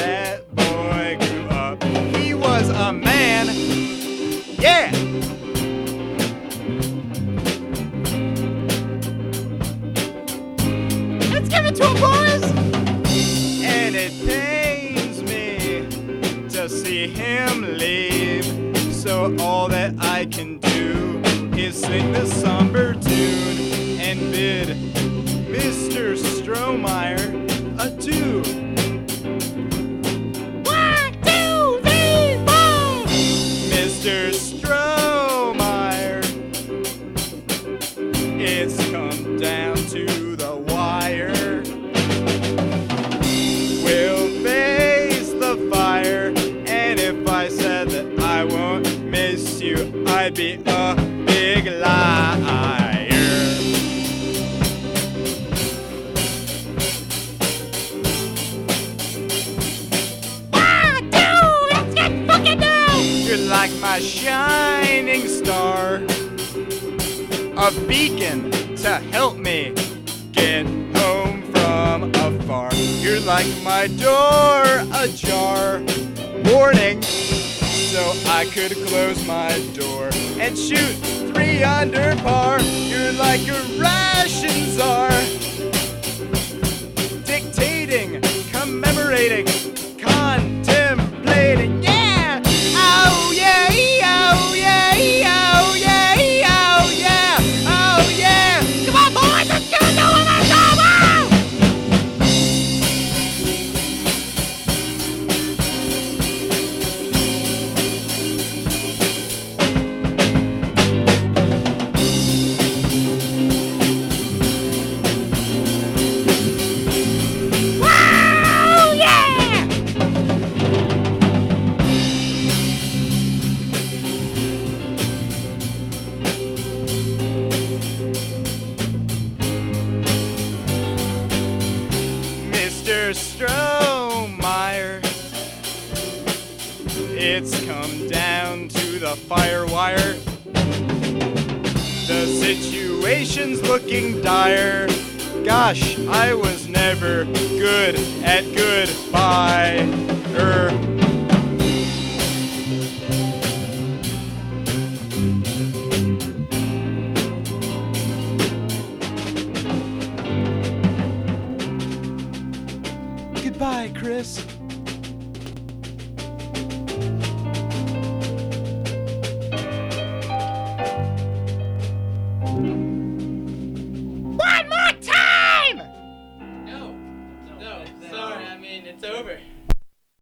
that boy grew up. He was a man. Yeah! Let's give it to him, boys! And it pains me to see him leave. So all that I can do is sing the somber tune and bid Mr. Strohmeyer adieu. 1, 2, 3, 4! Mr. Strohmeyer, it's come down to the wire. We'll face the fire, and if I said that I won't miss you, I'd be a big liar. You're like my shining star, a beacon to help me get home from afar. You're like my door ajar, warning, so I could close my door and shoot 3 under par. You're like a ration czar, dictating, commemorating, contemplating. Yeah! Oh yeah! Oh yeah! Oh yeah! Oh yeah! Oh yeah! Come on, boys! Let's get into it! Let's go! Mr. Strohmeyer, it's come down to the fire wire. The situation's looking dire. Gosh, I was never good at goodbye. Goodbye, Chris.